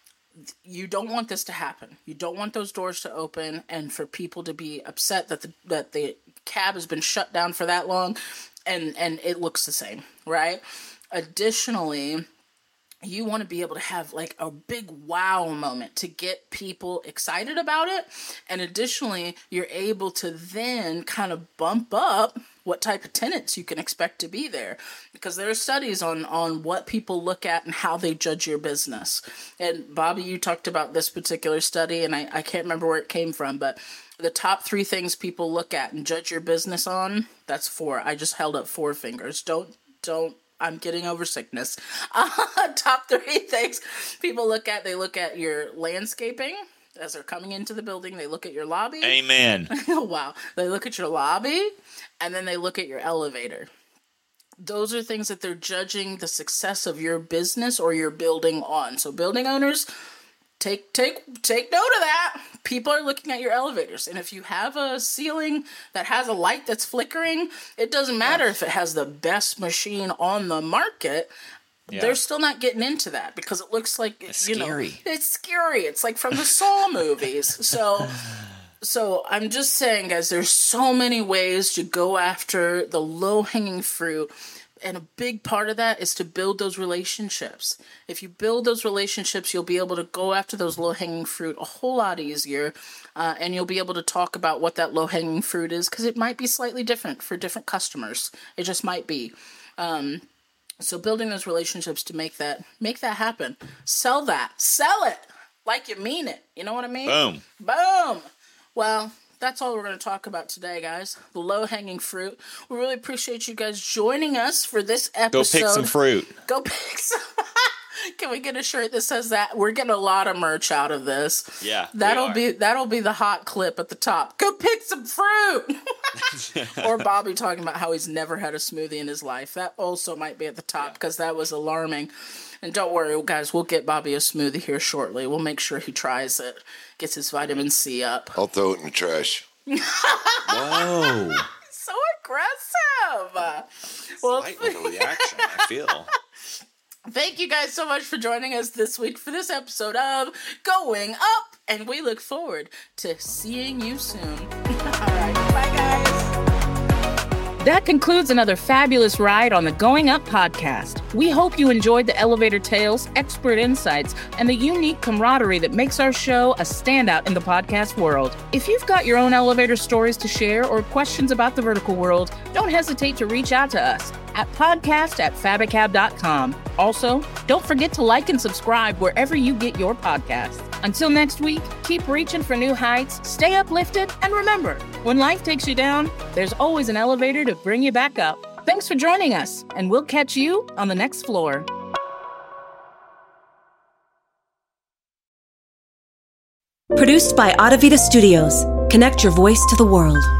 you don't want this to happen. You don't want those doors to open and for people to be upset that the that the cab has been shut down for that long and, and it looks the same, right? Additionally, you want to be able to have like a big wow moment to get people excited about it. And additionally, you're able to then kind of bump up what type of tenants you can expect to be there, because there are studies on, on what people look at and how they judge your business. And Bobby, you talked about this particular study, and I, I can't remember where it came from, but the top three things people look at and judge your business on, that's four. I just held up four fingers. Don't, don't, I'm getting over sickness. Uh, top three things people look at, they look at your landscaping. As they're coming into the building, they look at your lobby. Amen. Wow. They look at your lobby, and then they look at your elevator. Those are things that they're judging the success of your business or your building on. So building owners, take take take note of that. People are looking at your elevators. And if you have a ceiling that has a light that's flickering, it doesn't matter yeah. if it has the best machine on the market. Yeah. They're still not getting into that because it looks like, it's you scary. know, it's scary. It's like from the Saw movies. So, so I'm just saying, guys, there's so many ways to go after the low-hanging fruit. And a big part of that is to build those relationships. If you build those relationships, you'll be able to go after those low-hanging fruit a whole lot easier. Uh, and you'll be able to talk about what that low-hanging fruit is, because it might be slightly different for different customers. It just might be. Um, So building those relationships to make that make that happen. Sell that. Sell it like you mean it. You know what I mean? Boom. Boom. Well, that's all we're going to talk about today, guys. The low-hanging fruit. We really appreciate you guys joining us for this episode. Go pick some fruit. Go pick some. Can we get a shirt that says that? We're getting a lot of merch out of this. Yeah, that'll be that'll be the hot clip at the top. Go pick some fruit. Or Bobby talking about how he's never had a smoothie in his life. That also might be at the top because yeah. that was alarming. And don't worry, guys, we'll get Bobby a smoothie here shortly. We'll make sure he tries it, gets his vitamin C up. I'll throw it in the trash. Whoa. So aggressive. It's well, light with a reaction, I feel. Thank you guys so much for joining us this week for this episode of Going Up, and we look forward to seeing you soon. All right, bye guys. That concludes another fabulous ride on the Going Up podcast. We hope you enjoyed the elevator tales, expert insights, and the unique camaraderie that makes our show a standout in the podcast world. If you've got your own elevator stories to share or questions about the vertical world, don't hesitate to reach out to us at podcast at fabicab dot com. Also, don't forget to like and subscribe wherever you get your podcasts. Until next week, keep reaching for new heights, stay uplifted, and remember, when life takes you down, there's always an elevator to bring you back up. Thanks for joining us, and we'll catch you on the next floor. Produced by Audavita Studios. Connect your voice to the world.